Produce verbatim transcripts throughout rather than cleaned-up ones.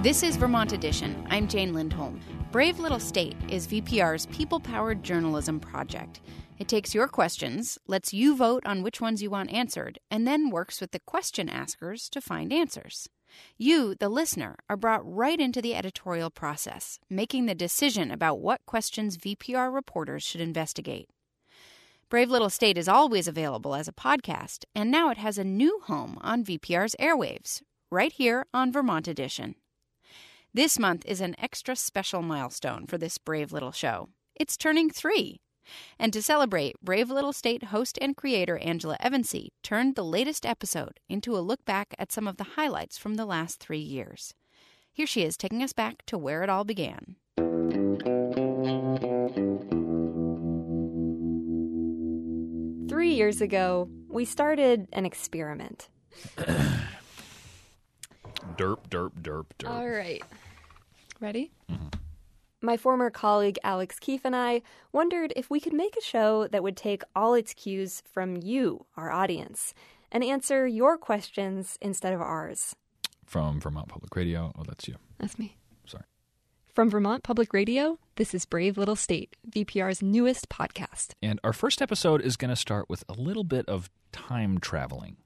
This is Vermont Edition. I'm Jane Lindholm. Brave Little State is V P R's people-powered journalism project. It takes your questions, lets you vote on which ones you want answered, and then works with the question askers to find answers. You, the listener, are brought right into the editorial process, making the decision about what questions V P R reporters should investigate. Brave Little State is always available as a podcast, and now it has a new home on V P R's airwaves, right here on Vermont Edition. This month is an extra special milestone for this brave little show. It's turning three. And to celebrate, Brave Little State host and creator Angela Evansy turned the latest episode into a look back at some of the highlights from the last three years. Here she is taking us back to where it all began. Three years ago, we started an experiment. Derp, derp, derp, derp. All right. Ready? Mm-hmm. My former colleague Alex Keefe and I wondered if we could make a show that would take all its cues from you, our audience, and answer your questions instead of ours. From Vermont Public Radio. Oh, that's you. That's me. Sorry. From Vermont Public Radio, this is Brave Little State, V P R's newest podcast. And our first episode is going to start with a little bit of time traveling.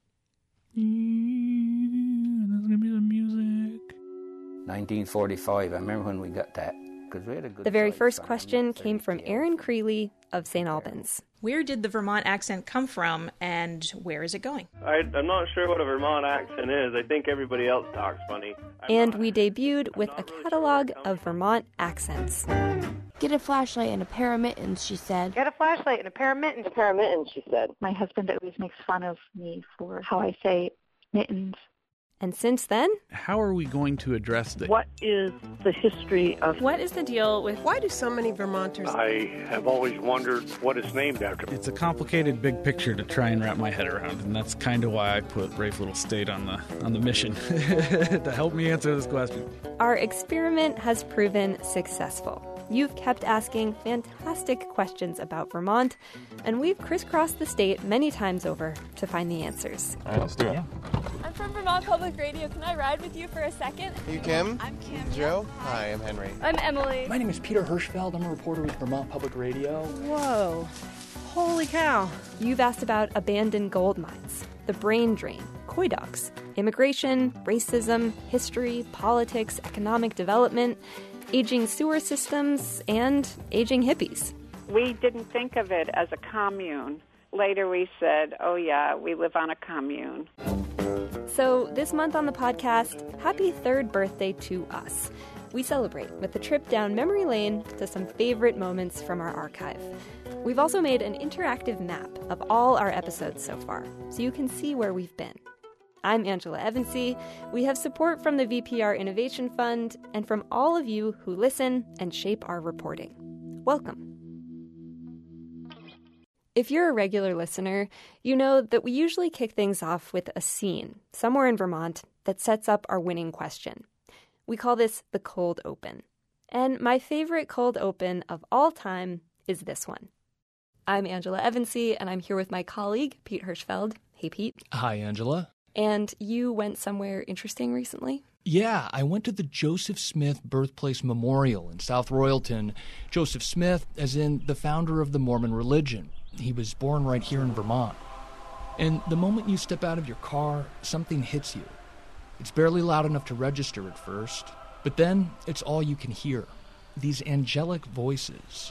There's going to be some music. nineteen forty-five, I remember when we got that. We had a good the very flight first from question came from Aaron Creeley of Saint Albans. Where did the Vermont accent come from, and where is it going? I, I'm not sure what a Vermont accent is. I think everybody else talks funny. I'm And not, we debuted with a catalog of Vermont accents. Get a flashlight and a pair of mittens, she said. Get a flashlight and a pair of mittens. A pair of mittens, she said. My husband always makes fun of me for how I say mittens. And since then, how are we going to address the... What is the history of... What is the deal with... Why do so many Vermonters... I have always wondered what it's named after. It's a complicated big picture to try and wrap my head around, and that's kind of why I put Brave Little State on the on the mission, to help me answer this question. Our experiment has proven successful. You've kept asking fantastic questions about Vermont, and we've crisscrossed the state many times over to find the answers. All right, let's do it. Yeah. I'm from Vermont Public Radio. Can I ride with you for a second? Are you Kim? I'm Kim. Joe? Hi, I'm Henry. I'm Emily. My name is Peter Hirschfeld. I'm a reporter with Vermont Public Radio. Whoa. Holy cow. You've asked about abandoned gold mines, the brain drain, coy dogs, immigration, racism, history, politics, economic development, aging sewer systems, and aging hippies. We didn't think of it as a commune. Later we said, oh yeah, we live on a commune. So this month on the podcast, happy third birthday to us. We celebrate with a trip down memory lane to some favorite moments from our archive. We've also made an interactive map of all our episodes so far, so you can see where we've been. I'm Angela Evansy. We have support from the V P R Innovation Fund and from all of you who listen and shape our reporting. Welcome. If you're a regular listener, you know that we usually kick things off with a scene somewhere in Vermont that sets up our winning question. We call this the cold open. And my favorite cold open of all time is this one. I'm Angela Evansy, and I'm here with my colleague, Pete Hirschfeld. Hey, Pete. Hi, Angela. And you went somewhere interesting recently? Yeah, I went to the Joseph Smith Birthplace Memorial in South Royalton. Joseph Smith, as in the founder of the Mormon religion. He was born right here in Vermont. And the moment you step out of your car, something hits you. It's barely loud enough to register at first, but then it's all you can hear. These angelic voices.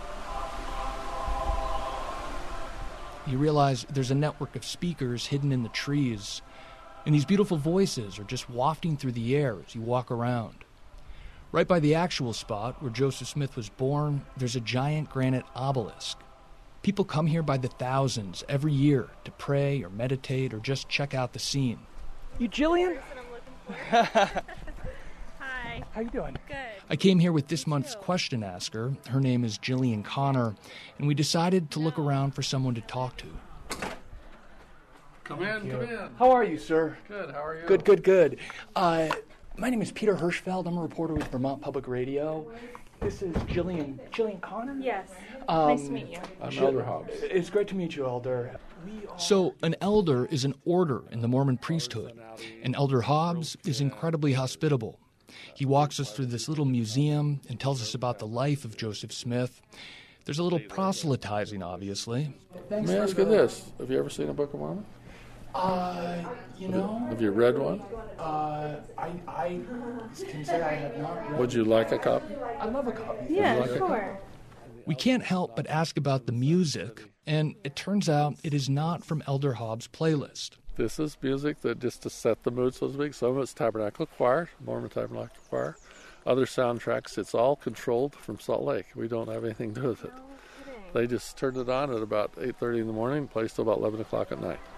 You realize there's a network of speakers hidden in the trees, and these beautiful voices are just wafting through the air as you walk around. Right by the actual spot where Joseph Smith was born, there's a giant granite obelisk. People come here by the thousands every year to pray or meditate or just check out the scene. You Jillian? Hi. How you doing? Good. I came here with this month's question asker. Her name is Jillian Connor, and we decided to look around for someone to talk to. Come in, come in. How are you, sir? Good, how are you? Good, good, good. Uh, my name is Peter Hirschfeld. I'm a reporter with Vermont Public Radio. This is Jillian. Jillian Connor? Yes. Um, nice to meet you. I'm Elder Hobbs. It's great to meet you, Elder. So, an elder is an order in the Mormon priesthood, and Elder Hobbs is incredibly hospitable. He walks us through this little museum and tells us about the life of Joseph Smith. There's a little proselytizing, obviously. Let me ask you this. Have you ever seen a Book of Mormon? Uh, you know... Have you read one? Uh, I, I can say I have not read... Would you like a copy? I love a copy. Yeah, like sure. We can't help but ask about the music, and it turns out it is not from Elder Hobbs' playlist. This is music that just to set the mood, so to speak. Some of it's Tabernacle Choir, Mormon Tabernacle Choir. Other soundtracks, it's all controlled from Salt Lake. We don't have anything to do with it. They just turned it on at about eight thirty in the morning, plays till about eleven o'clock at night.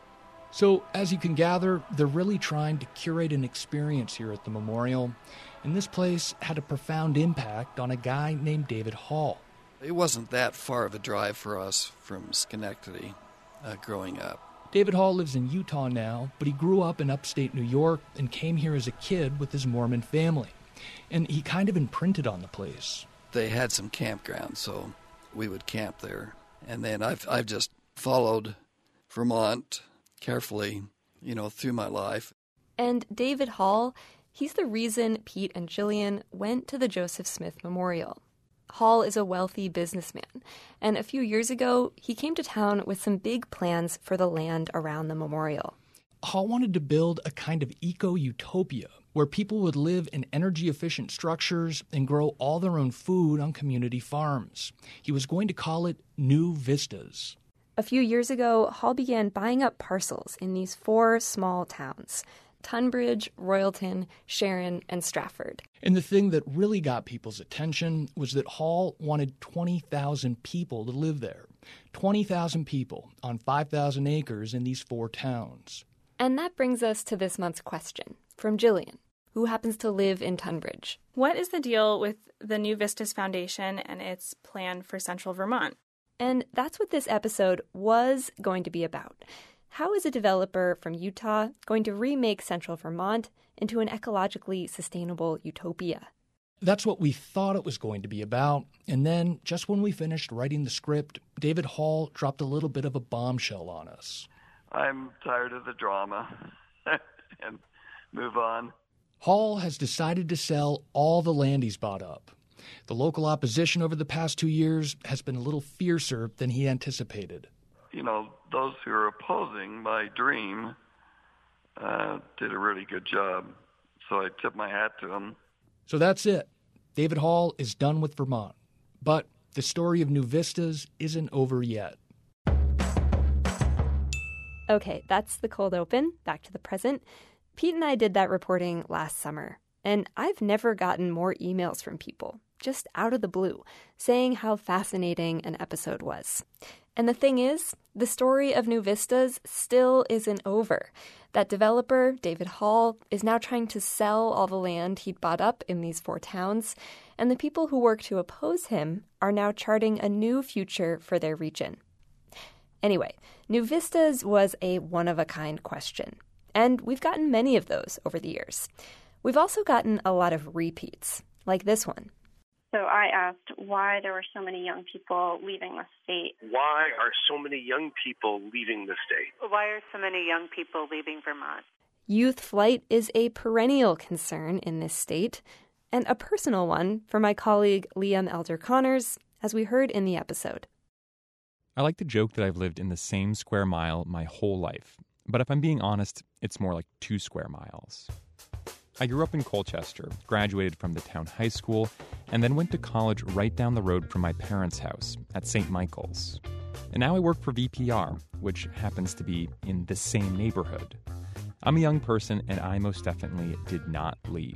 So, as you can gather, they're really trying to curate an experience here at the memorial, and this place had a profound impact on a guy named David Hall. It wasn't that far of a drive for us from Schenectady uh, growing up. David Hall lives in Utah now, but he grew up in upstate New York and came here as a kid with his Mormon family. And he kind of imprinted on the place. They had some campgrounds, so we would camp there. And then I've I've just followed Vermont carefully, you know, through my life. And David Hall, he's the reason Pete and Jillian went to the Joseph Smith Memorial. Hall is a wealthy businessman, and a few years ago, he came to town with some big plans for the land around the memorial. Hall wanted to build a kind of eco-utopia where people would live in energy-efficient structures and grow all their own food on community farms. He was going to call it New Vistas. A few years ago, Hall began buying up parcels in these four small towns: Tunbridge, Royalton, Sharon, and Stratford. And the thing that really got people's attention was that Hall wanted twenty thousand people to live there. twenty thousand people on five thousand acres in these four towns. And that brings us to this month's question from Jillian, who happens to live in Tunbridge. What is the deal with the New Vistas Foundation and its plan for Central Vermont? And that's what this episode was going to be about. How is a developer from Utah going to remake Central Vermont into an ecologically sustainable utopia? That's what we thought it was going to be about. And then, just when we finished writing the script, David Hall dropped a little bit of a bombshell on us. I'm tired of the drama and move on. Hall has decided to sell all the land he's bought up. The local opposition over the past two years has been a little fiercer than he anticipated. You know, those who are opposing my dream uh, did a really good job, so I tip my hat to them. So that's it. David Hall is done with Vermont. But the story of New Vistas isn't over yet. Okay, that's the cold open. Back to the present. Pete and I did that reporting last summer, and I've never gotten more emails from people, just out of the blue, saying how fascinating an episode was. And the thing is, the story of New Vistas still isn't over. That developer, David Hall, is now trying to sell all the land he'd bought up in these four towns, and the people who work to oppose him are now charting a new future for their region. Anyway, New Vistas was a one-of-a-kind question, and we've gotten many of those over the years. We've also gotten a lot of repeats, like this one. So I asked why there were so many young people leaving the state. Why are so many young people leaving the state? Why are so many young people leaving Vermont? Youth flight is a perennial concern in this state, and a personal one for my colleague Liam Elder Connors, as we heard in the episode. I like to joke that I've lived in the same square mile my whole life, but if I'm being honest, it's more like two square miles. I grew up in Colchester, graduated from the town high school, and then went to college right down the road from my parents' house at Saint Michael's. And now I work for V P R, which happens to be in the same neighborhood. I'm a young person, and I most definitely did not leave.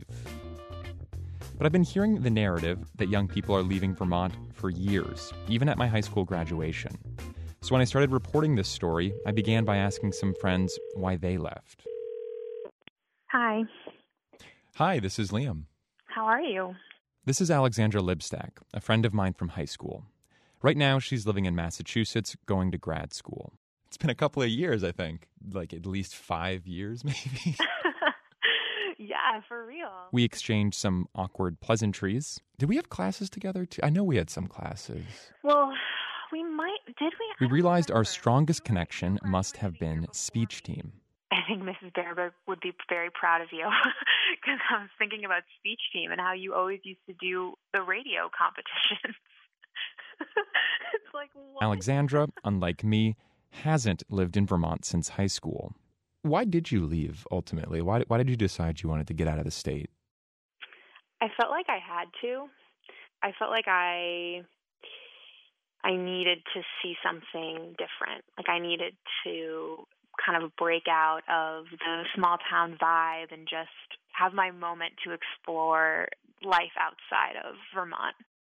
But I've been hearing the narrative that young people are leaving Vermont for years, even at my high school graduation. So when I started reporting this story, I began by asking some friends why they left. Hi. Hi, this is Liam. How are you? This is Alexandra Libstack, a friend of mine from high school. Right now, she's living in Massachusetts, going to grad school. It's been a couple of years, I think. Like at least five years, maybe. Yeah, for real. We exchanged some awkward pleasantries. Did we have classes together too? I know we had some classes. Well, we might. Did we? We realized our strongest connection must have been speech team. And think Missus Baerberg would be very proud of you because I was thinking about speech team and how you always used to do the radio competitions. It's like, what? Alexandra, unlike me, hasn't lived in Vermont since high school. Why did you leave, ultimately? Why, why did you decide you wanted to get out of the state? I felt like I had to. I felt like I I needed to see something different. Like I needed to kind of break out of the small town vibe and just have my moment to explore life outside of Vermont.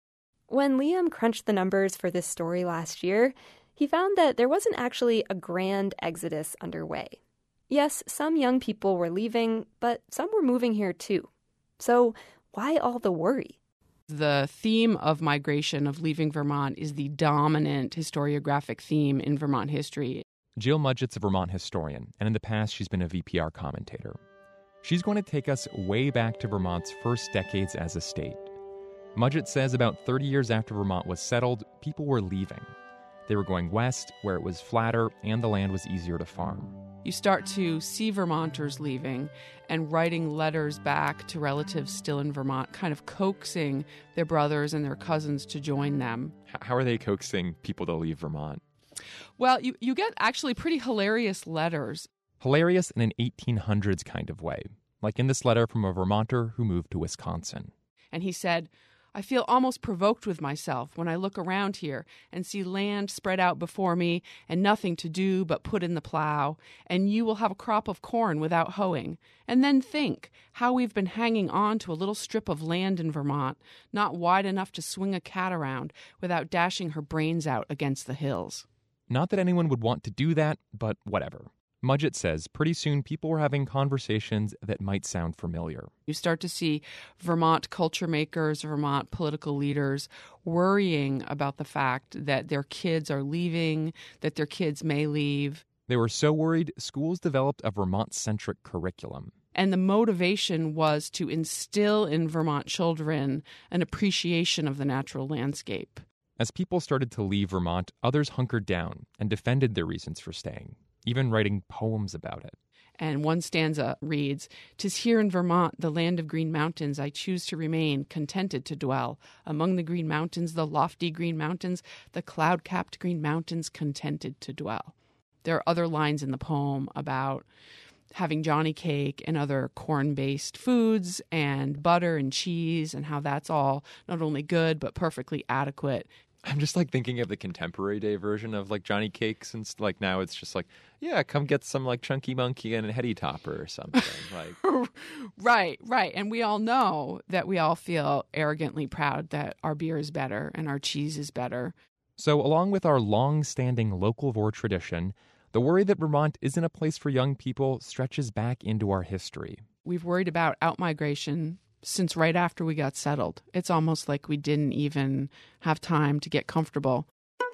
When Liam crunched the numbers for this story last year, he found that there wasn't actually a grand exodus underway. Yes, some young people were leaving, but some were moving here too. So why all the worry? The theme of migration, of leaving Vermont, is the dominant historiographic theme in Vermont history. Jill Mudgett's a Vermont historian, and in the past she's been a V P R commentator. She's going to take us way back to Vermont's first decades as a state. Mudgett says about thirty years after Vermont was settled, people were leaving. They were going west, where it was flatter and the land was easier to farm. You start to see Vermonters leaving and writing letters back to relatives still in Vermont, kind of coaxing their brothers and their cousins to join them. How are they coaxing people to leave Vermont? Well, you, you get actually pretty hilarious letters. Hilarious in an eighteen hundreds kind of way, like in this letter from a Vermonter who moved to Wisconsin. And he said, I feel almost provoked with myself when I look around here and see land spread out before me and nothing to do but put in the plow, and you will have a crop of corn without hoeing. And then think how we've been hanging on to a little strip of land in Vermont, not wide enough to swing a cat around without dashing her brains out against the hills. Not that anyone would want to do that, but whatever. Mudgett says pretty soon people were having conversations that might sound familiar. You start to see Vermont culture makers, Vermont political leaders worrying about the fact that their kids are leaving, that their kids may leave. They were so worried, schools developed a Vermont-centric curriculum. And the motivation was to instill in Vermont children an appreciation of the natural landscape. As people started to leave Vermont, others hunkered down and defended their reasons for staying, even writing poems about it. And one stanza reads, "'Tis here in Vermont, the land of green mountains, I choose to remain, contented to dwell. Among the green mountains, the lofty green mountains, the cloud-capped green mountains, contented to dwell." There are other lines in the poem about having Johnny cake and other corn-based foods and butter and cheese and how that's all not only good but perfectly adequate. I'm just like thinking of the contemporary day version of like Johnny Cakes, and like now it's just like, yeah, come get some like Chunky Monkey and a Heady Topper or something. Like, right, right. And we all know that we all feel arrogantly proud that our beer is better and our cheese is better. So along with our long-standing localvore tradition, the worry that Vermont isn't a place for young people stretches back into our history. We've worried about outmigration since right after we got settled. It's almost like we didn't even have time to get comfortable.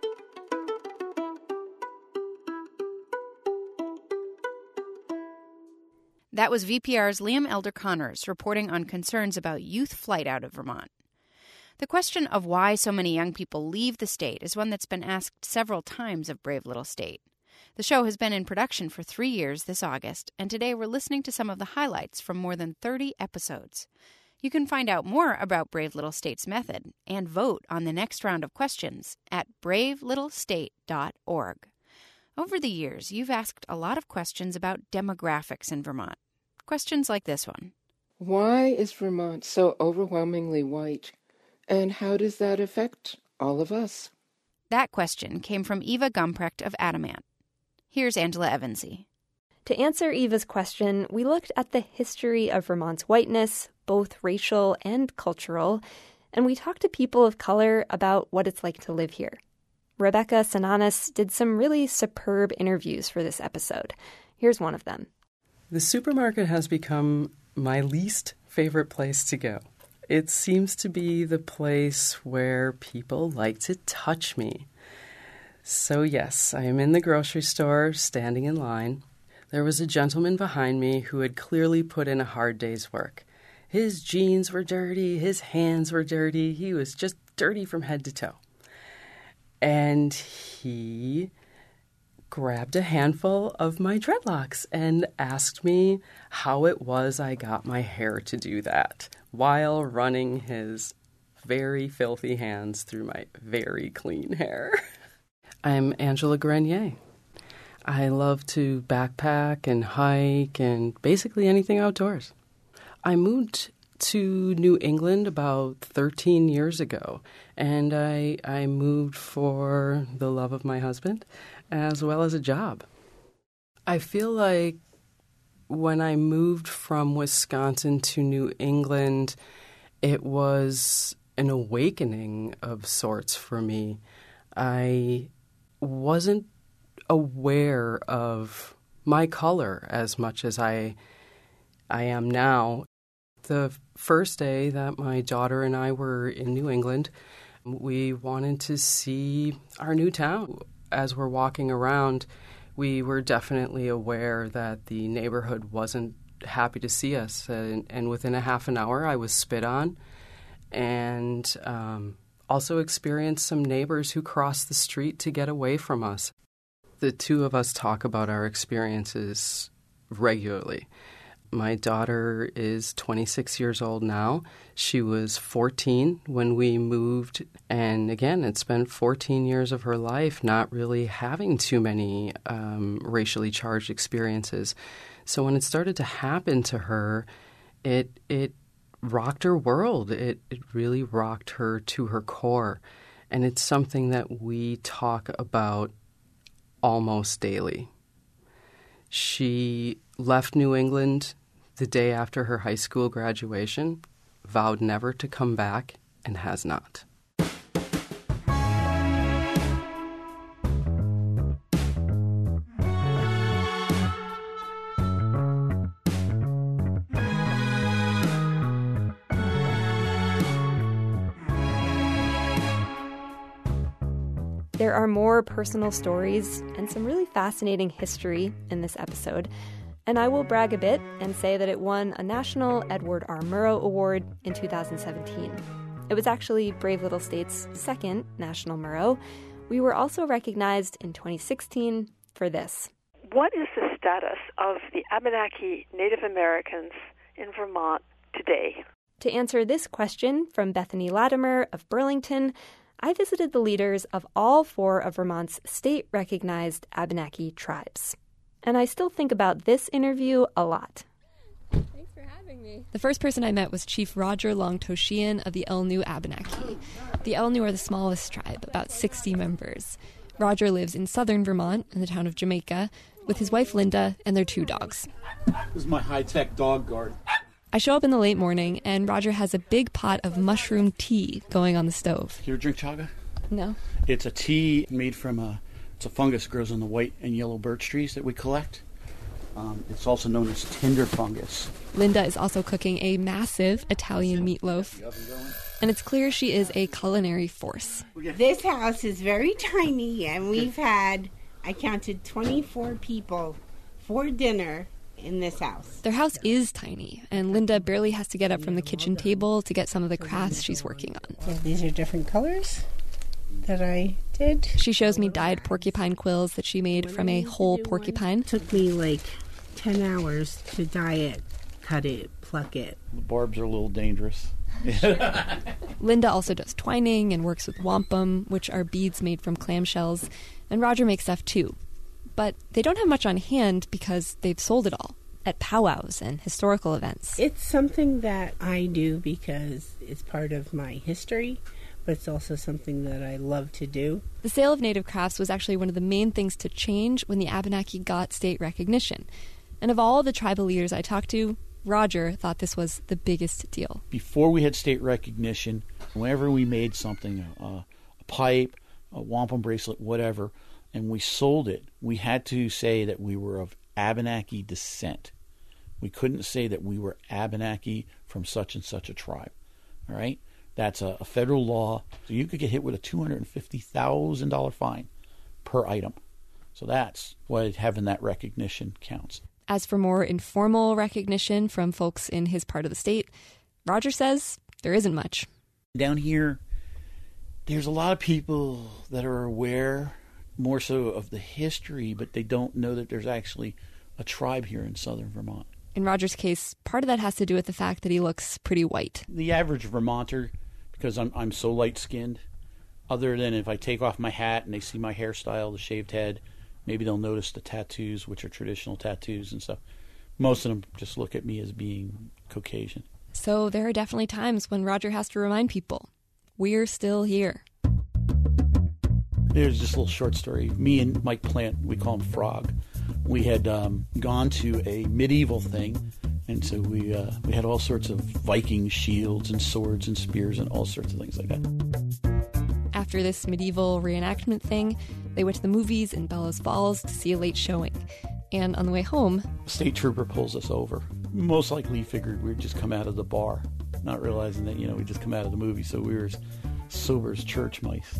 That was V P R's Liam Elder Connors reporting on concerns about youth flight out of Vermont. The question of why so many young people leave the state is one that's been asked several times of Brave Little State. The show has been in production for three years this August, and today we're listening to some of the highlights from more than thirty episodes. You can find out more about Brave Little State's method and vote on the next round of questions at brave little state dot org. Over the years, you've asked a lot of questions about demographics in Vermont. Questions like this one. Why is Vermont so overwhelmingly white? And how does that affect all of us? That question came from Eva Gumprecht of Adamant. Here's Angela Evansy. To answer Eva's question, we looked at the history of Vermont's whiteness, both racial and cultural, and we talked to people of color about what it's like to live here. Rebecca Sananis did some really superb interviews for this episode. Here's one of them. The supermarket has become my least favorite place to go. It seems to be the place where people like to touch me. So yes, I am in the grocery store, standing in line. There was a gentleman behind me who had clearly put in a hard day's work. His jeans were dirty, his hands were dirty, he was just dirty from head to toe. And he grabbed a handful of my dreadlocks and asked me how it was I got my hair to do that while running his very filthy hands through my very clean hair. I'm Angela Grenier. I love to backpack and hike and basically anything outdoors. I moved to New England about thirteen years ago, and I, I moved for the love of my husband as well as a job. I feel like when I moved from Wisconsin to New England, it was an awakening of sorts for me. I wasn't aware of my color as much as I I am now. The first day that my daughter and I were in New England, we wanted to see our new town. As we're walking around, we were definitely aware that the neighborhood wasn't happy to see us. And, and within a half an hour, I was spit on and um, also experienced some neighbors who crossed the street to get away from us. The two of us talk about our experiences regularly. My daughter is twenty-six years old now. She was fourteen when we moved. And again, it's been fourteen years of her life not really having too many um, racially charged experiences. So when it started to happen to her, it it rocked her world. It, it really rocked her to her core. And it's something that we talk about almost daily. She left New England the day after her high school graduation, vowed never to come back, and has not. There are more personal stories and some really fascinating history in this episode. And I will brag a bit and say that it won a National Edward R. Murrow Award in two thousand seventeen. It was actually Brave Little State's second National Murrow. We were also recognized in twenty sixteen for this. What is the status of the Abenaki Native Americans in Vermont today? To answer this question from Bethany Latimer of Burlington, I visited the leaders of all four of Vermont's state-recognized Abenaki tribes. And I still think about this interview a lot. Thanks for having me. The first person I met was Chief Roger Long-Toshian of the Elnu Abenaki. The Elnu are the smallest tribe, about sixty members. Roger lives in southern Vermont, in the town of Jamaica, with his wife Linda and their two dogs. This is my high-tech dog guard. I show up in the late morning, and Roger has a big pot of mushroom tea going on the stove. You ever drink chaga? No. It's a tea made from a... It's a fungus that grows on the white and yellow birch trees that we collect. Um, it's also known as tinder fungus. Linda is also cooking a massive Italian meatloaf. And it's clear she is a culinary force. This house is very tiny, and we've had, I counted twenty-four people for dinner in this house. Their house is tiny, and Linda barely has to get up from the kitchen table to get some of the crafts she's working on. So these are different colors that I did. She shows me dyed porcupine quills that she made from a whole porcupine. It took me like ten hours to dye it, cut it, pluck it. The barbs are a little dangerous. Linda also does twining and works with wampum, which are beads made from clamshells, and Roger makes stuff too. But they don't have much on hand because they've sold it all at powwows and historical events. It's something that I do because it's part of my history, but it's also something that I love to do. The sale of native crafts was actually one of the main things to change when the Abenaki got state recognition. And of all the tribal leaders I talked to, Roger thought this was the biggest deal. Before we had state recognition, whenever we made something, uh, a pipe, a wampum bracelet, whatever, and we sold it, we had to say that we were of Abenaki descent. We couldn't say that we were Abenaki from such and such a tribe. All right? That's a, a federal law. So you could get hit with a two hundred fifty thousand dollars fine per item. So that's why having that recognition counts. As for more informal recognition from folks in his part of the state, Roger says there isn't much. Down here, there's a lot of people that are aware, more so of the history, but they don't know that there's actually a tribe here in southern Vermont. In Roger's case, part of that has to do with the fact that he looks pretty white. The average Vermonter, because I'm I'm so light-skinned, other than if I take off my hat and they see my hairstyle, the shaved head, maybe they'll notice the tattoos, which are traditional tattoos and stuff. Most of them just look at me as being Caucasian. So there are definitely times when Roger has to remind people, we're still here. There's just a little short story. Me and Mike Plant, we call him Frog, we had um, gone to a medieval thing, and so we uh, we had all sorts of Viking shields and swords and spears and all sorts of things like that. After this medieval reenactment thing, they went to the movies in Bellows Falls to see a late showing. And on the way home, a state trooper pulls us over. Most likely he figured we'd just come out of the bar, not realizing that, you know, we just come out of the movie, so we were as sober as church mice.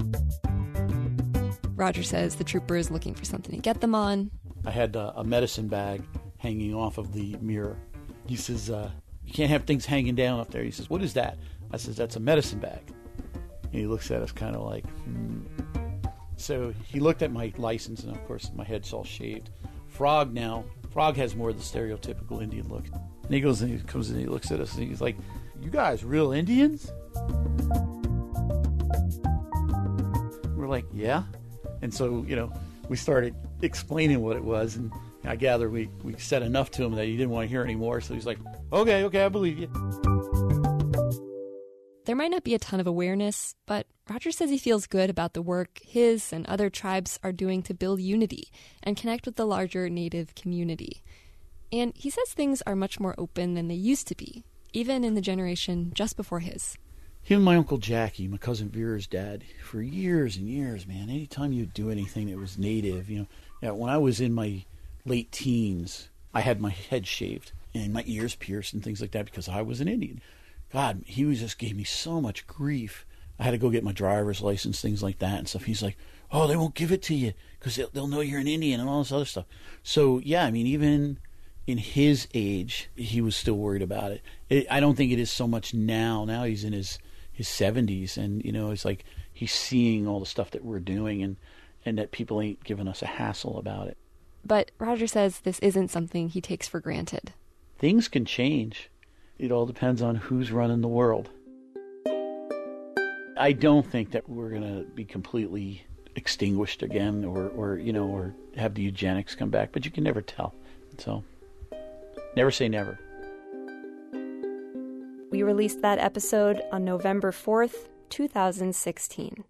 Roger says the trooper is looking for something to get them on. I had uh, a medicine bag hanging off of the mirror. He says, uh, you can't have things hanging down up there. He says, what is that? I says, that's a medicine bag. And he looks at us kind of like, hmm. So he looked at my license, and of course my head's all shaved. Frog now, Frog has more of the stereotypical Indian look. And he goes and he comes in and he looks at us and he's like, you guys real Indians? We're like, yeah. And so, you know, we started explaining what it was, and I gather we, we said enough to him that he didn't want to hear anymore, so he's like, okay, okay, I believe you. There might not be a ton of awareness, but Roger says he feels good about the work his and other tribes are doing to build unity and connect with the larger Native community. And he says things are much more open than they used to be, even in the generation just before his. Him and my Uncle Jackie, my cousin Vera's dad, for years and years, man, anytime you'd do anything that was Native, you know, yeah, when I was in my late teens, I had my head shaved and my ears pierced and things like that because I was an Indian. God, he was just gave me so much grief. I had to go get my driver's license, things like that and stuff. He's like, oh, they won't give it to you because they'll, they'll know you're an Indian and all this other stuff. So, yeah, I mean, even in his age, he was still worried about it. it. I don't think it is so much now. Now he's in his, his seventies, and, you know, it's like he's seeing all the stuff that we're doing and, and that people ain't giving us a hassle about it. But Roger says this isn't something he takes for granted. Things can change. It all depends on who's running the world. I don't think that we're going to be completely extinguished again or, or, you know, or have the eugenics come back, but you can never tell. So, never say never. We released that episode on November fourth, two thousand sixteen.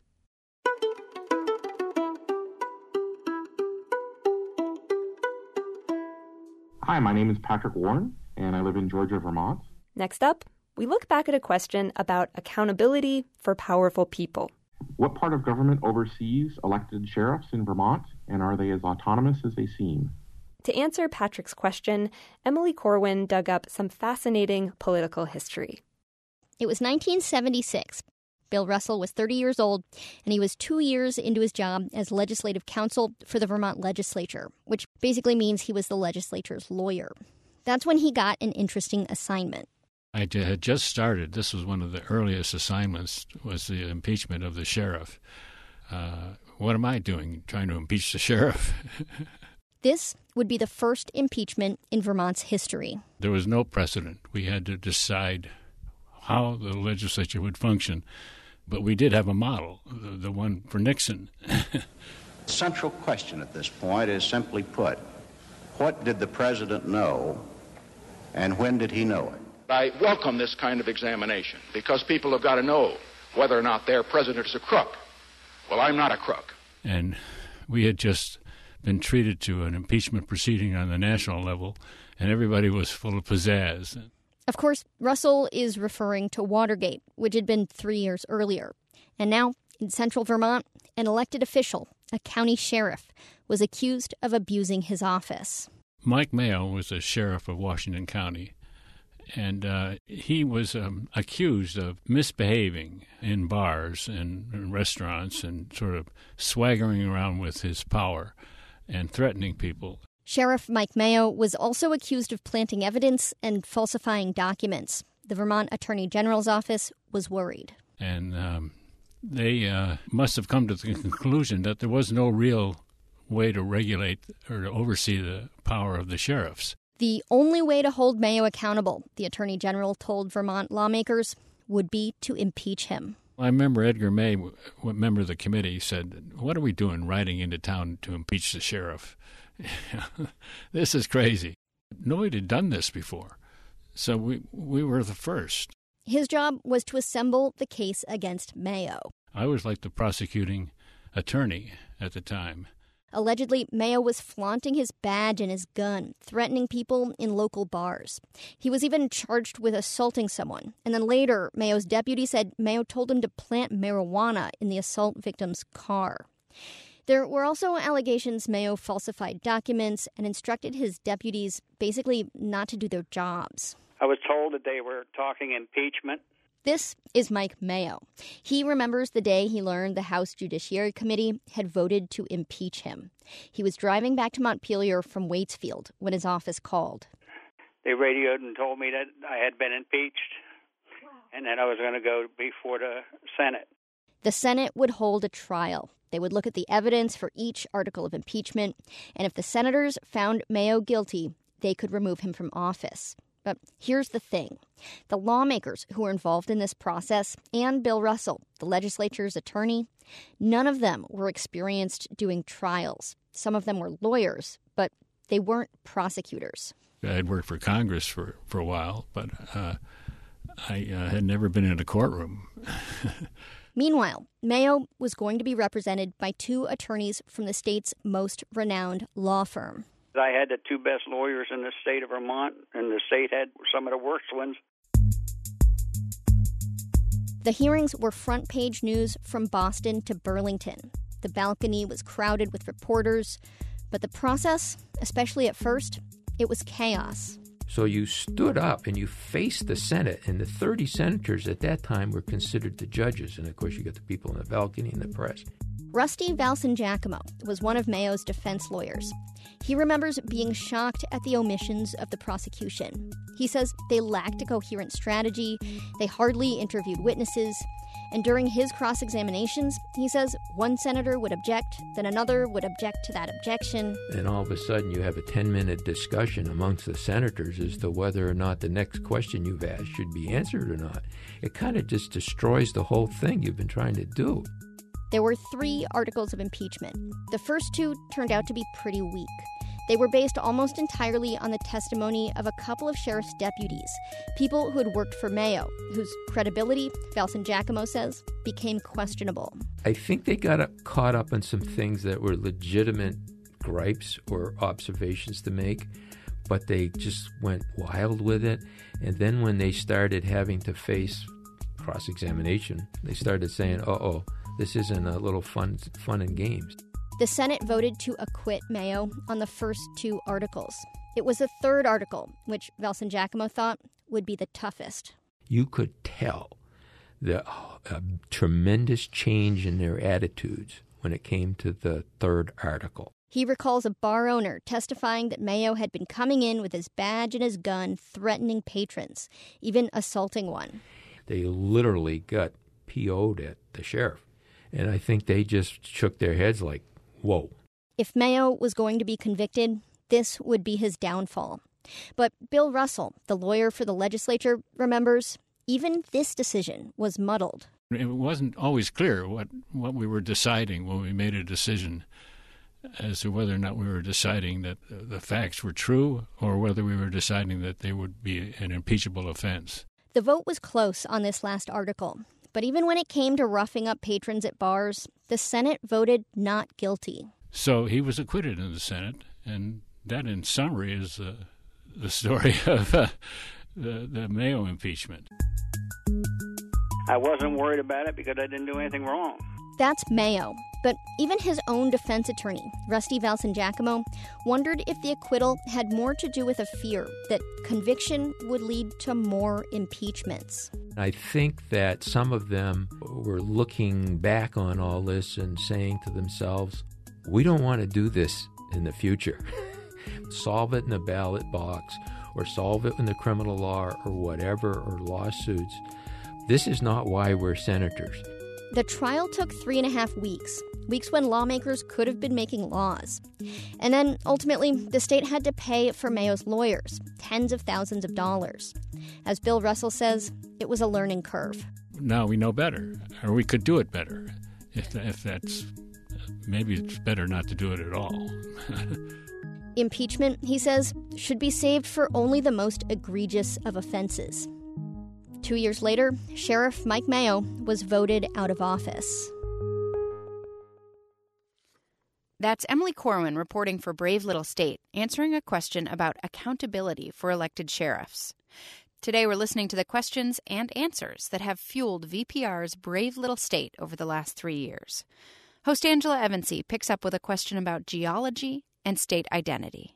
Hi, my name is Patrick Warren, and I live in Georgia, Vermont. Next up, we look back at a question about accountability for powerful people. What part of government oversees elected sheriffs in Vermont, and are they as autonomous as they seem? To answer Patrick's question, Emily Corwin dug up some fascinating political history. It was nineteen seventy-six. Bill Russell was thirty years old, and he was two years into his job as legislative counsel for the Vermont legislature, which basically means he was the legislature's lawyer. That's when he got an interesting assignment. I had just started. This was one of the earliest assignments, was the impeachment of the sheriff. Uh, what am I doing, trying to impeach the sheriff? This would be the first impeachment in Vermont's history. There was no precedent. We had to decide how the legislature would function. But we did have a model, the, the one for Nixon. The central question at this point is simply put, what did the president know, and when did he know it? I welcome this kind of examination because people have got to know whether or not their president is a crook. Well, I'm not a crook. And we had just been treated to an impeachment proceeding on the national level, and everybody was full of pizzazz. Of course, Russell is referring to Watergate, which had been three years earlier. And now, in central Vermont, an elected official, a county sheriff, was accused of abusing his office. Mike Mayo was a sheriff of Washington County, and uh, he was um, accused of misbehaving in bars and, and restaurants and sort of swaggering around with his power and threatening people. Sheriff Mike Mayo was also accused of planting evidence and falsifying documents. The Vermont Attorney General's office was worried. And um, they uh, must have come to the conclusion that there was no real way to regulate or to oversee the power of the sheriffs. The only way to hold Mayo accountable, the Attorney General told Vermont lawmakers, would be to impeach him. I remember Edgar May, a member of the committee, said, "What are we doing riding into town to impeach the sheriff? This is crazy." Nobody had done this before, so we we were the first. His job was to assemble the case against Mayo. I was like the prosecuting attorney at the time. Allegedly, Mayo was flaunting his badge and his gun, threatening people in local bars. He was even charged with assaulting someone. And then later, Mayo's deputy said Mayo told him to plant marijuana in the assault victim's car. There were also allegations Mayo falsified documents and instructed his deputies basically not to do their jobs. I was told that they were talking impeachment. This is Mike Mayo. He remembers the day he learned the House Judiciary Committee had voted to impeach him. He was driving back to Montpelier from Waitsfield when his office called. They radioed and told me that I had been impeached and that I was going to go before the Senate. The Senate would hold a trial. They would look at the evidence for each article of impeachment, and if the senators found Mayo guilty, they could remove him from office. But here's the thing. The lawmakers who were involved in this process, and Bill Russell, the legislature's attorney, none of them were experienced doing trials. Some of them were lawyers, but they weren't prosecutors. I had worked for Congress for, for a while, but uh, I uh, had never been in a courtroom. Meanwhile, Mayo was going to be represented by two attorneys from the state's most renowned law firm. I had the two best lawyers in the state of Vermont, and the state had some of the worst ones. The hearings were front-page news from Boston to Burlington. The balcony was crowded with reporters, but the process, especially at first, it was chaos. So you stood up and you faced the Senate, and the thirty senators at that time were considered the judges. And, of course, you got the people in the balcony and the press. Rusty Valson-Giacomo was one of Mayo's defense lawyers. He remembers being shocked at the omissions of the prosecution. He says they lacked a coherent strategy, they hardly interviewed witnesses, and during his cross-examinations, he says one senator would object, then another would object to that objection. And all of a sudden you have a ten-minute discussion amongst the senators as to whether or not the next question you've asked should be answered or not. It kind of just destroys the whole thing you've been trying to do. There were three articles of impeachment. The first two turned out to be pretty weak. They were based almost entirely on the testimony of a couple of sheriff's deputies, people who had worked for Mayo, whose credibility, Valson-Giacomo says, became questionable. I think they got up, caught up on some things that were legitimate gripes or observations to make, but they just went wild with it. And then when they started having to face cross-examination, they started saying, uh-oh, this isn't a little fun, fun and games. The Senate voted to acquit Mayo on the first two articles. It was the third article, which Valson-Giacomo thought would be the toughest. You could tell the oh, a tremendous change in their attitudes when it came to the third article. He recalls a bar owner testifying that Mayo had been coming in with his badge and his gun, threatening patrons, even assaulting one. They literally got P O'd at the sheriff. And I think they just shook their heads like, whoa. If Mayo was going to be convicted, this would be his downfall. But Bill Russell, the lawyer for the legislature, remembers even this decision was muddled. It wasn't always clear what, what we were deciding when we made a decision as to whether or not we were deciding that the facts were true or whether we were deciding that they would be an impeachable offense. The vote was close on this last article. But even when it came to roughing up patrons at bars, the Senate voted not guilty. So he was acquitted in the Senate, and that, in summary, is uh, the story of uh, the, the Mayo impeachment. I wasn't worried about it because I didn't do anything wrong. That's Mayo. But even his own defense attorney, Rusty Valson-Giacomo, wondered if the acquittal had more to do with a fear that conviction would lead to more impeachments. I think that some of them were looking back on all this and saying to themselves, we don't want to do this in the future. Solve it in a ballot box or solve it in the criminal law or whatever, or lawsuits. This is not why we're senators. The trial took three and a half weeks, weeks when lawmakers could have been making laws. And then, ultimately, the state had to pay for Mayo's lawyers tens of thousands of dollars. As Bill Russell says, it was a learning curve. Now we know better, or we could do it better. If, if that's, maybe it's better not to do it at all. Impeachment, he says, should be saved for only the most egregious of offenses. Two years later, Sheriff Mike Mayo was voted out of office. That's Emily Corwin reporting for Brave Little State, answering a question about accountability for elected sheriffs. Today we're listening to the questions and answers that have fueled V P R's Brave Little State over the last three years. Host Angela Evansy picks up with a question about geology and state identity.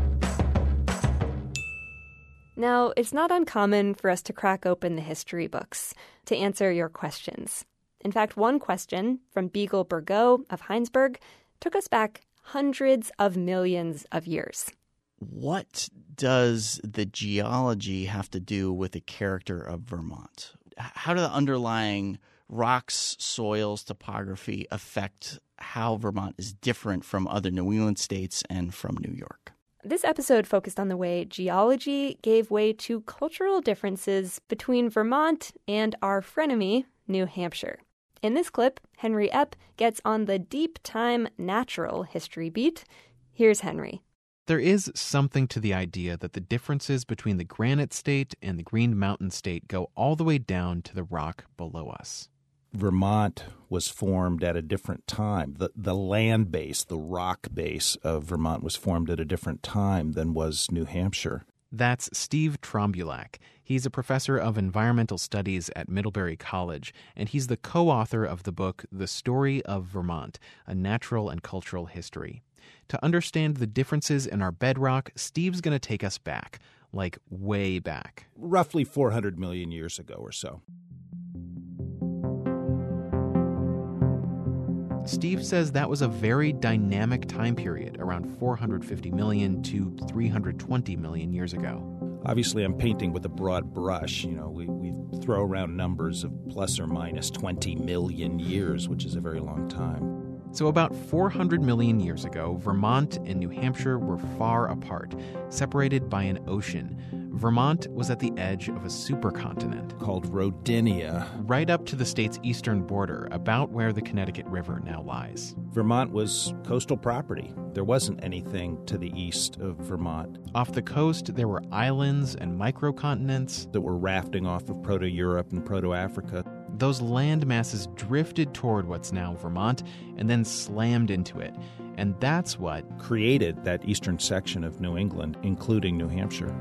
Now, it's not uncommon for us to crack open the history books to answer your questions. In fact, one question from Beagle Burgo of Heinsberg took us back hundreds of millions of years. What does the geology have to do with the character of Vermont? How do the underlying rocks, soils, topography affect how Vermont is different from other New England states and from New York? This episode focused on the way geology gave way to cultural differences between Vermont and our frenemy, New Hampshire. In this clip, Henry Epp gets on the deep-time natural history beat. Here's Henry. There is something to the idea that the differences between the Granite State and the Green Mountain State go all the way down to the rock below us. Vermont was formed at a different time. The the land base, the rock base of Vermont was formed at a different time than was New Hampshire. That's Steve Trombulak. He's a professor of environmental studies at Middlebury College, and he's the co-author of the book The Story of Vermont, A Natural and Cultural History. To understand the differences in our bedrock, Steve's going to take us back, like way back. Roughly four hundred million years ago or so. Steve says that was a very dynamic time period, around four hundred fifty million to three hundred twenty million years ago. Obviously, I'm painting with a broad brush. You know, we, we throw around numbers of plus or minus twenty million years, which is a very long time. So about four hundred million years ago, Vermont and New Hampshire were far apart, separated by an ocean. Vermont was at the edge of a supercontinent called Rodinia, right up to the state's eastern border, about where the Connecticut River now lies. Vermont was coastal property. There wasn't anything to the east of Vermont. Off the coast, there were islands and microcontinents that were rafting off of Proto-Europe and Proto-Africa. Those land masses drifted toward what's now Vermont and then slammed into it. And that's what created that eastern section of New England, including New Hampshire.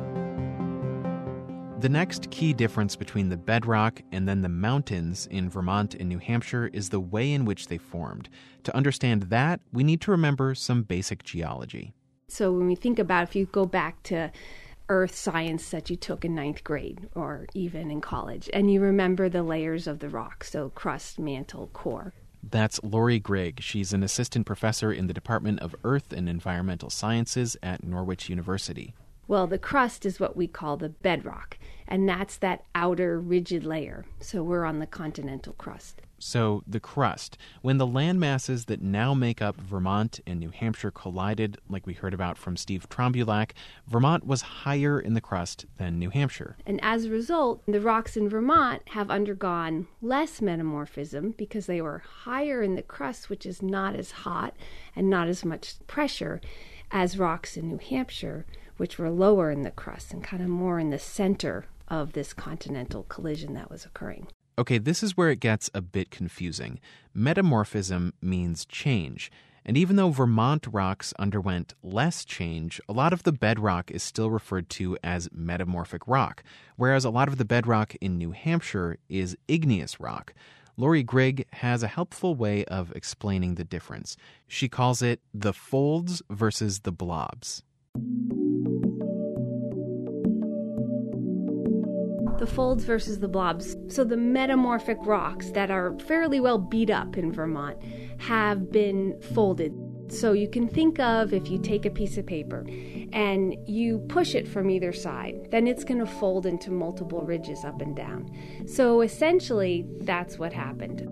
The next key difference between the bedrock and then the mountains in Vermont and New Hampshire is the way in which they formed. To understand that, we need to remember some basic geology. So when we think about if you go back to earth science that you took in ninth grade or even in college, and you remember the layers of the rock, so crust, mantle, core. That's Lori Grigg. She's an assistant professor in the Department of Earth and Environmental Sciences at Norwich University. Well, the crust is what we call the bedrock, and that's that outer rigid layer. So we're on the continental crust. So the crust. When the land masses that now make up Vermont and New Hampshire collided, like we heard about from Steve Trombulak, Vermont was higher in the crust than New Hampshire. And as a result, the rocks in Vermont have undergone less metamorphism because they were higher in the crust, which is not as hot and not as much pressure as rocks in New Hampshire, which were lower in the crust and kind of more in the center of this continental collision that was occurring. Okay, this is where it gets a bit confusing. Metamorphism means change. And even though Vermont rocks underwent less change, a lot of the bedrock is still referred to as metamorphic rock, whereas a lot of the bedrock in New Hampshire is igneous rock. Lori Grigg has a helpful way of explaining the difference. She calls it the folds versus the blobs. The folds versus the blobs. So the metamorphic rocks that are fairly well beat up in Vermont have been folded. So you can think of if you take a piece of paper and you push it from either side, then it's going to fold into multiple ridges up and down. So essentially, that's what happened.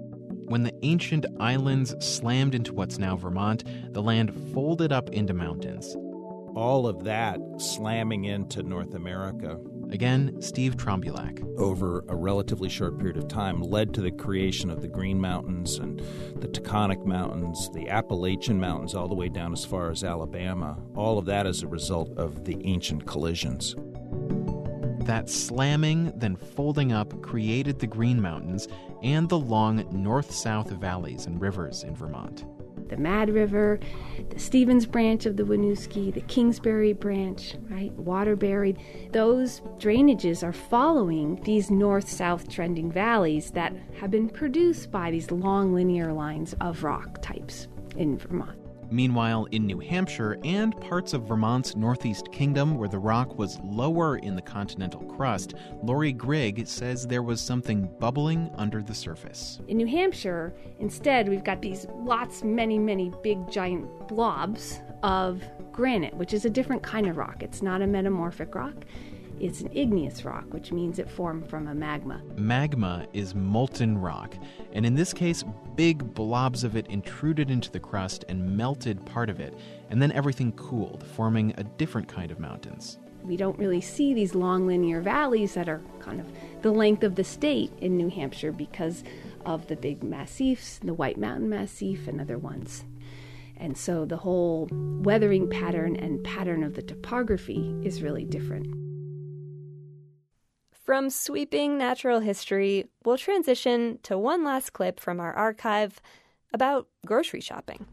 When the ancient islands slammed into what's now Vermont, the land folded up into mountains. All of that slamming into North America. Again, Steve Trombulak. Over a relatively short period of time led to the creation of the Green Mountains and the Taconic Mountains, the Appalachian Mountains, all the way down as far as Alabama. All of that as a result of the ancient collisions. That slamming, then folding up, created the Green Mountains and the long north-south valleys and rivers in Vermont. The Mad River, the Stevens branch of the Winooski, the Kingsbury branch, right, Waterbury. Those drainages are following these north-south trending valleys that have been produced by these long linear lines of rock types in Vermont. Meanwhile, in New Hampshire and parts of Vermont's Northeast Kingdom where the rock was lower in the continental crust, Lori Grigg says there was something bubbling under the surface. In New Hampshire, instead, we've got these lots, many, many big giant blobs of granite, which is a different kind of rock. It's not a metamorphic rock. It's an igneous rock, which means it formed from a magma. Magma is molten rock, and in this case, big blobs of it intruded into the crust and melted part of it, and then everything cooled, forming a different kind of mountains. We don't really see these long linear valleys that are kind of the length of the state in New Hampshire because of the big massifs, the White Mountain Massif and other ones. And so the whole weathering pattern and pattern of the topography is really different. From sweeping natural history, we'll transition to one last clip from our archive about grocery shopping.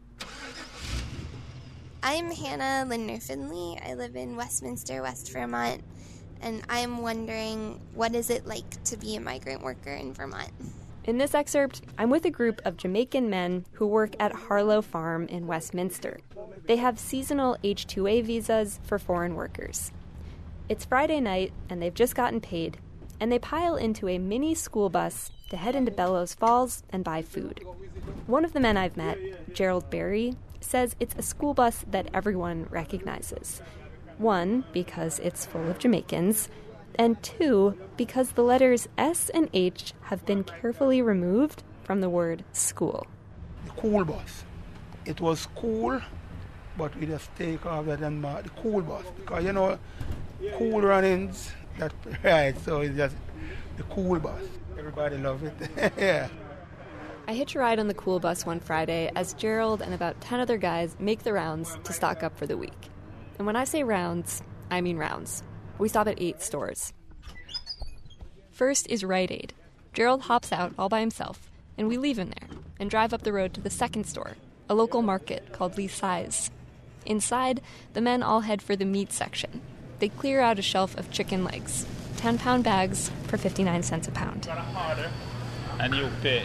I'm Hannah Lindner Finley. I live in Westminster, West Vermont, and I'm wondering, what is it like to be a migrant worker in Vermont? In this excerpt, I'm with a group of Jamaican men who work at Harlow Farm in Westminster. They have seasonal H two A visas for foreign workers. It's Friday night, and they've just gotten paid, and they pile into a mini school bus to head into Bellows Falls and buy food. One of the men I've met, Gerald Berry, says it's a school bus that everyone recognizes. One, because it's full of Jamaicans, and two, because the letters S and H have been carefully removed from the word school. The cool bus. It was cool, but we just take off that and uh, the cool bus, because, you know, cool runnings, that right, so it's just the cool bus. Everybody loves it. Yeah. I hitch a ride on the cool bus one Friday as Gerald and about ten other guys make the rounds to stock up for the week. And when I say rounds, I mean rounds. We stop at eight stores. First is Rite Aid. Gerald hops out all by himself, and we leave him there and drive up the road to the second store, a local market called Lee Size. Inside, the men all head for the meat section. They clear out a shelf of chicken legs, ten-pound bags for fifty-nine cents a pound. And you pay.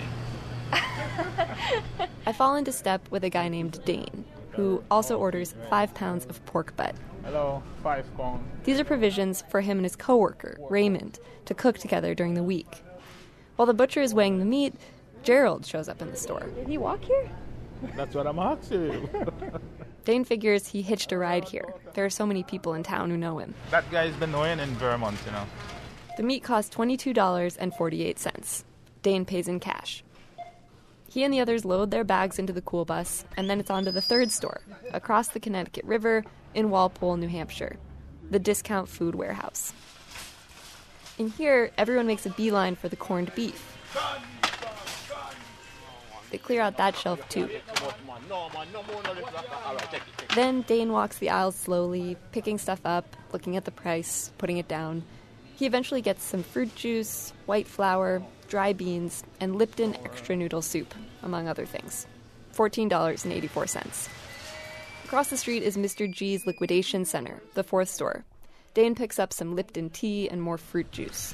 I fall into step with a guy named Dane, who also orders five pounds of pork butt. Hello, five pounds. These are provisions for him and his coworker, Raymond, to cook together during the week. While the butcher is weighing the meat, Gerald shows up in the store. Did he walk here? That's what I'm asking you. Dane figures he hitched a ride here. There are so many people in town who know him. That guy's been knowing in Vermont, you know. The meat costs twenty-two dollars and forty-eight cents. Dane pays in cash. He and the others load their bags into the cool bus, and then it's on to the third store, across the Connecticut River in Walpole, New Hampshire, the Discount Food Warehouse. In here, everyone makes a beeline for the corned beef. They clear out that shelf, too. Then Dane walks the aisles slowly, picking stuff up, looking at the price, putting it down. He eventually gets some fruit juice, white flour, dry beans, and Lipton extra noodle soup, among other things. fourteen dollars and eighty-four cents. Across the street is Mister G's Liquidation Center, the fourth store. Dane picks up some Lipton tea and more fruit juice.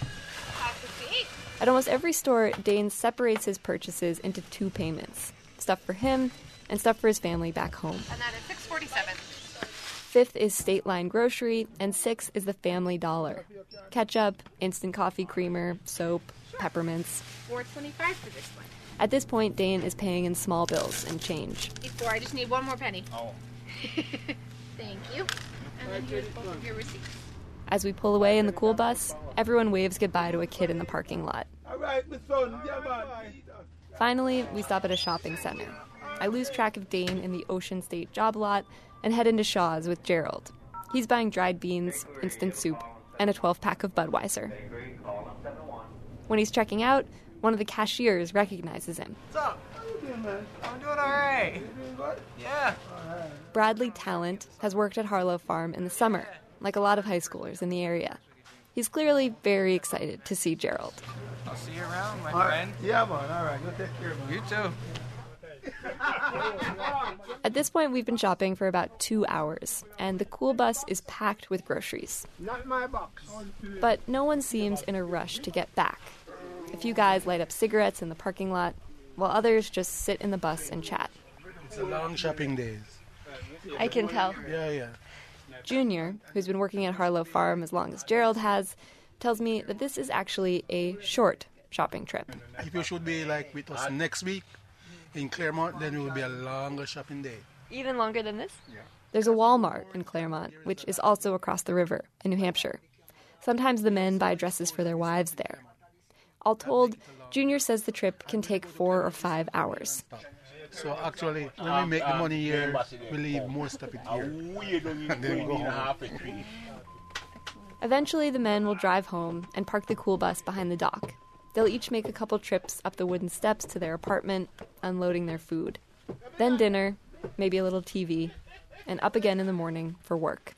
At almost every store, Dane separates his purchases into two payments. Stuff for him and stuff for his family back home. And that is six forty-seven. Fifth is State Line Grocery, and sixth is the Family Dollar. Ketchup, instant coffee creamer, soap, peppermints. four twenty-five for this one. At this point, Dane is paying in small bills and change. Before, I just need one more penny. Oh. Thank you. And then here's both of your receipts. As we pull away in the cool bus, everyone waves goodbye to a kid in the parking lot. All right, my son. Yeah, man. Finally, we stop at a shopping center. I lose track of Dane in the Ocean State job lot and head into Shaw's with Gerald. He's buying dried beans, instant soup, and a twelve-pack of Budweiser. When he's checking out, one of the cashiers recognizes him. What's up? I'm doing all right. Yeah. Bradley Talent has worked at Harlow Farm in the summer, like a lot of high schoolers in the area. He's clearly very excited to see Gerald. I'll see you around, my All right. friend. Yeah, man. All right. You take care, man. You too. At this point, we've been shopping for about two hours, and the cool bus is packed with groceries. Not my box. But no one seems in a rush to get back. A few guys light up cigarettes in the parking lot, while others just sit in the bus and chat. It's a long shopping days. I can tell. Yeah, yeah. Junior, who's been working at Harlow Farm as long as Gerald has, tells me that this is actually a short shopping trip. If you should be like with us next week in Claremont, then it will be a longer shopping day. Even longer than this? Yeah. There's a Walmart in Claremont, which is also across the river in New Hampshire. Sometimes the men buy dresses for their wives there. All told, Junior says the trip can take four or five hours. So actually, when we make the money here, we leave most of it here. And then go home. Eventually, the men will drive home and park the cool bus behind the dock. They'll each make a couple trips up the wooden steps to their apartment, unloading their food. Then dinner, maybe a little T V, and up again in the morning for work.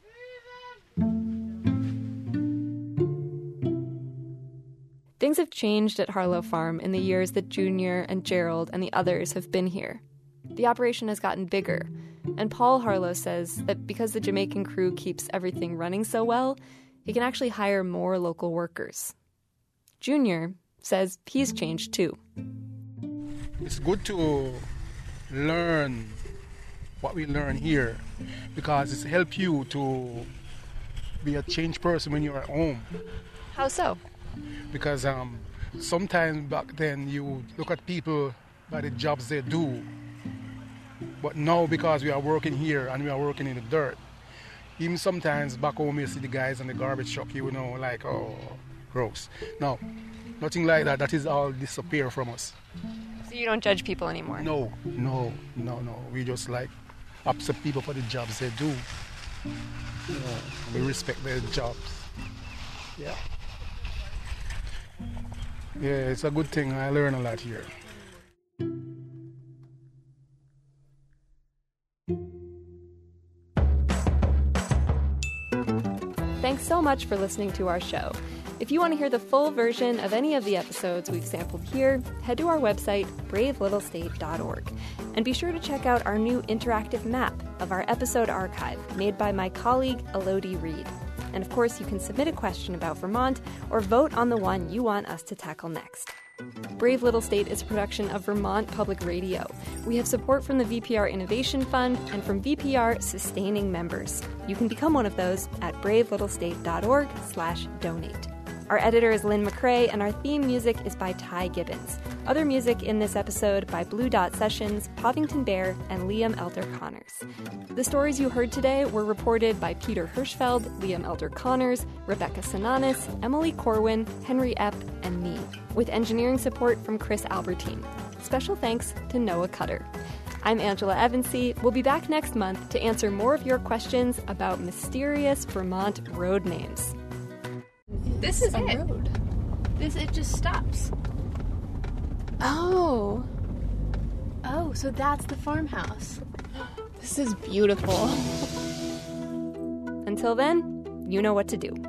Things have changed at Harlow Farm in the years that Junior and Gerald and the others have been here. The operation has gotten bigger, and Paul Harlow says that because the Jamaican crew keeps everything running so well, he can actually hire more local workers. Junior says he's changed too. It's good to learn what we learn here because it's helped you to be a changed person when you're at home. How so? Because um, sometimes back then you look at people by the jobs they do. But now because we are working here and we are working in the dirt, even sometimes back home you see the guys on the garbage truck, you know, like, oh, gross. No, nothing like that. That is all disappear from us. So you don't judge people anymore? No, no, no, no. We just like upset people for the jobs they do. You know, we respect their jobs. Yeah. Yeah, it's a good thing. I learn a lot here. Thanks so much for listening to our show. If you want to hear the full version of any of the episodes we've sampled here, head to our website, brave little state dot org. And be sure to check out our new interactive map of our episode archive made by my colleague, Elodie Reed. And of course, you can submit a question about Vermont or vote on the one you want us to tackle next. Brave Little State is a production of Vermont Public Radio. We have support from the V P R Innovation Fund and from V P R sustaining members. You can become one of those at brave little state dot org slash donate. Our editor is Lynn McRae, and our theme music is by Ty Gibbons. Other music in this episode by Blue Dot Sessions, Povington Bear, and Liam Elder Connors. The stories you heard today were reported by Peter Hirschfeld, Liam Elder Connors, Rebecca Sananis, Emily Corwin, Henry Epp, and me, with engineering support from Chris Albertine. Special thanks to Noah Cutter. I'm Angela Evansy. We'll be back next month to answer more of your questions about mysterious Vermont road names. This is a it. road. This it just stops. Oh. Oh, so that's the farmhouse. This is beautiful. Until then, you know what to do.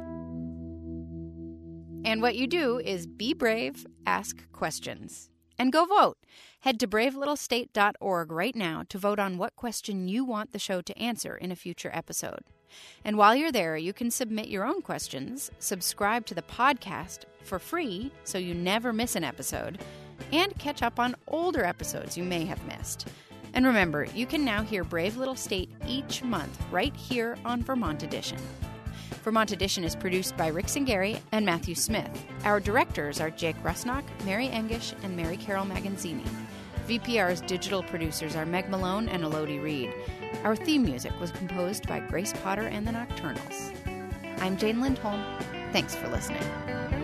And what you do is be brave, ask questions, and go vote. Head to brave little state dot org right now to vote on what question you want the show to answer in a future episode. And while you're there, you can submit your own questions, subscribe to the podcast for free so you never miss an episode, and catch up on older episodes you may have missed. And remember, you can now hear Brave Little State each month right here on Vermont Edition. Vermont Edition is produced by Rick Singari and Matthew Smith. Our directors are Jake Rusnock, Mary Engish, and Mary Carol Maganzini. V P R's digital producers are Meg Malone and Elodie Reed. Our theme music was composed by Grace Potter and the Nocturnals. I'm Jane Lindholm. Thanks for listening.